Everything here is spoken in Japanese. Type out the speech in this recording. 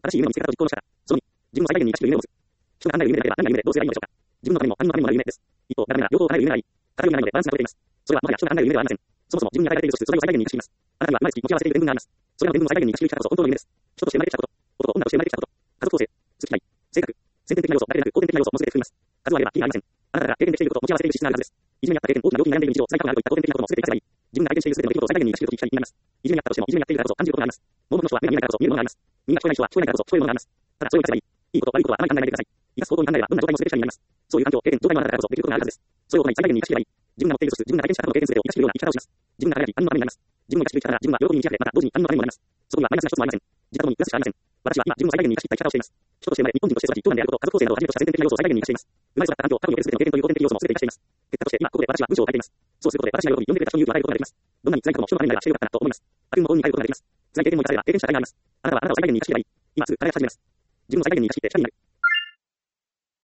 正しい夢を見つけ方と実行の仕方。その2、自分を最大限に生かしきる夢を持つ。人が考える夢であれば、何が夢でどうすればいいのでしょうか。自分のためにも他人のためにもなる夢です。一方、だから両方を叶える夢があり、偏りがないのでバランスが取れています。それはもはや人が考える夢ではありません。そもそも自分に与えられている素材を最大限に生かしています。あなたには毎月持ち合わせている伝聞があります。それらの伝聞を最大限に生かしきる生き方こそ本当の夢です。人として生まれてきたこと、男と女として生まれてきたこと、家族構成、好き嫌い、性格、先天的な要素だけでなく後天的な要素も全て含みます。数はあればキリがありません。あなたが経験できていること、持ち合わせている資質があるはずです。いじめにあった経験、大きな病気に悩んでいる日常、辛いことがあるといった後天的なことも全て活かせばいい。自分が体験している全ての出来事を最大限に生かしきるとき、機会になります。いじめにあったとしても、いじめにあっているからこそ感じることがあります。盲目の人は目が見えないからこそ見えるものがあります。耳が聞こえない人は聞こえないからこそ聞こえるものがあります。ただそれを活かせばいい。いいこと、悪いことはあまり考えないでください。生かす方向に考えればどんな状態も全て機会になります。そういう環境、経験、状態のあなただからこそできることがあるはずです。それを行い最大限に生かしていけばいい。自分が持っている素質、自分が体験した過去の経験全てを生かしているような生き方をします。自分が輝き、他人のためになります。自分を生かしている力が自分は喜びに満ち溢れ、また同時に他人のためにもなります。そこにはマイナスな一つもありません。自他ともにプラスしかありません。私は今自分を最大限に生かしていった生き方をしています。人として生まれ、日本人として育ち、長男であること、家族構成などをはじめとした先天的な要素を最大限に生かしています。生まれ育った環境、過去における全ての経験という後天的要素も全て生かしています。結果として今ここで私は文章を書いています。そうすることで私が喜び、読んでくれた人に勇気を与えることができます。どんなに辛いことも人のためになればしてよかったなと思います。悪運の方に変えることができます。辛い経験も生かせれば経験した甲斐があります。あなたはあなたを最大限に生かしていけばいい。今すぐ輝き始めます。自分を最大限に生かしていって力になる。